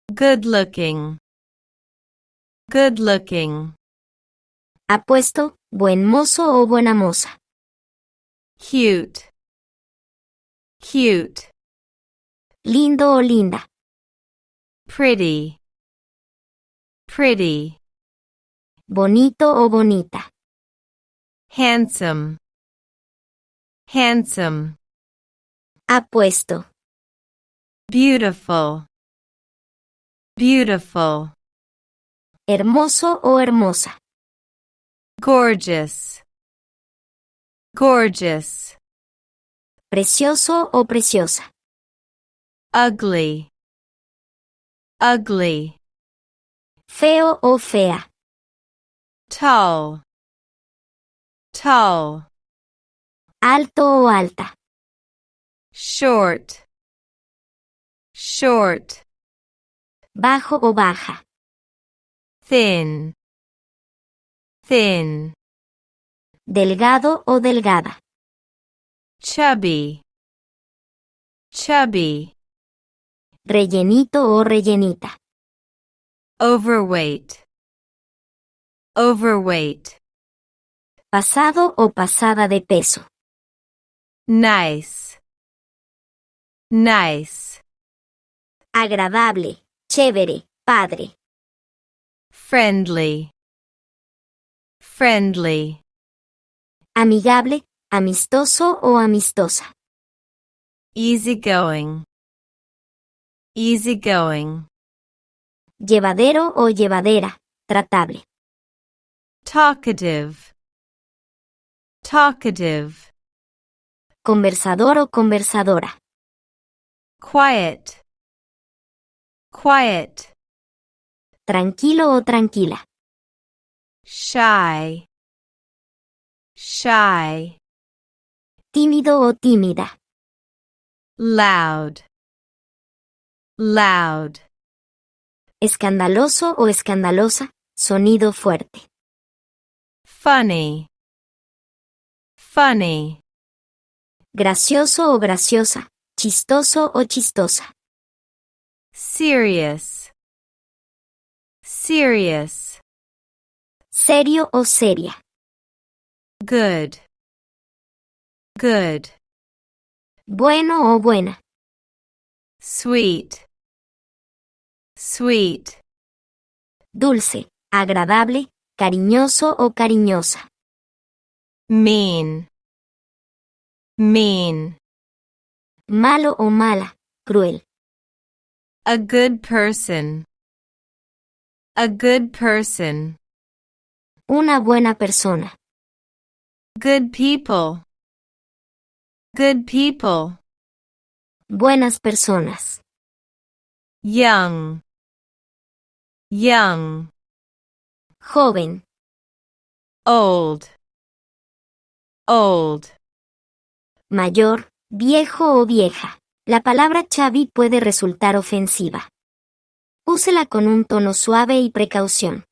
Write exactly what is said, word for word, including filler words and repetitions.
Good looking. Good looking. Apuesto, buen mozo o buena moza. Cute. Cute. Lindo o linda. Pretty. Pretty. Bonito o bonita. Handsome. Handsome. Apuesto. Beautiful. Beautiful. Hermoso o hermosa. Gorgeous. Gorgeous. Precioso o preciosa. Ugly. Ugly. Feo o fea. Tall. Tall. Alto o alta. Short. Short. Bajo o baja. Thin. Thin. Delgado o delgada. Chubby. Chubby. Rellenito o rellenita. Overweight. Overweight. Pasado o pasada de peso. Nice. Nice. Agradable, chévere, padre. Friendly. Friendly. Amigable, amistoso o amistosa. Easygoing. Easygoing. Llevadero o llevadera, tratable. Talkative. Talkative. Conversador o conversadora. Quiet. Quiet. Tranquilo o tranquila. Shy. Shy. Tímido o tímida. Loud. Loud. Escandaloso o escandalosa, sonido fuerte. Funny. Funny. Gracioso o graciosa, chistoso o chistosa. Serious. Serious. Serio o seria. Good. Good. Bueno o buena. Sweet. Sweet. Dulce, agradable, cariñoso o cariñosa. Mean. Mean. Malo o mala, cruel. A good person. A good person. Una buena persona. Good people. Good people. Buenas personas. Young. Young. Joven. Old. Old. Mayor, viejo o vieja. La palabra chubby puede resultar ofensiva. Úsela con un tono suave y precaución.